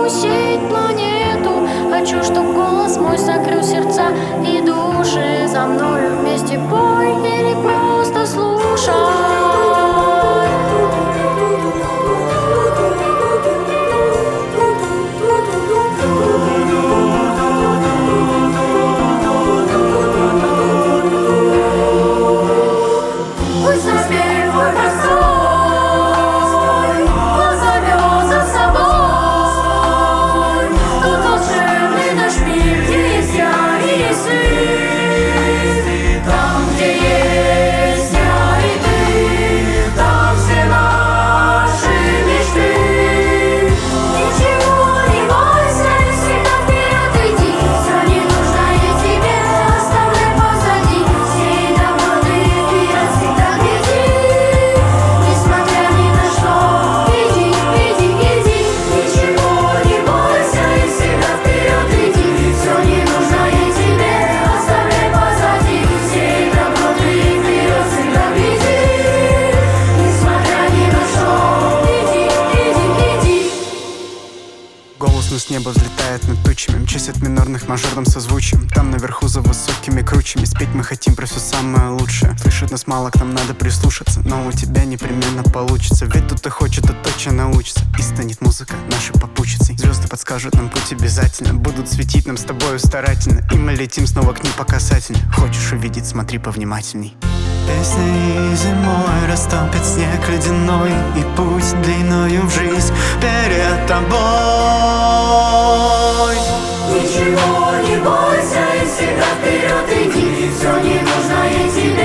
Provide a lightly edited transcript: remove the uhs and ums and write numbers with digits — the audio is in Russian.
перекусить планету. Хочу, чтоб голос мой согрел сердца и души. За мною вместе пой или просто слушай. Голос с неба взлетает над тучами, мчась от минорных мажорным созвучием. Там наверху за высокими кручами спеть мы хотим про все самое лучшее. Слышит нас мало, к нам надо прислушаться, но у тебя непременно получится. Ведь тут и хочет, а точно научится, и станет музыка нашей попутчицей. Звезды подскажут нам путь обязательно, будут светить нам с тобою старательно, и мы летим снова к ним по касательной. Хочешь увидеть, смотри повнимательней. Песней зимой растопит снег ледяной, и путь длиною в жизнь перед тобой. Ничего не бойся и всегда вперед иди. Все ненужное тебе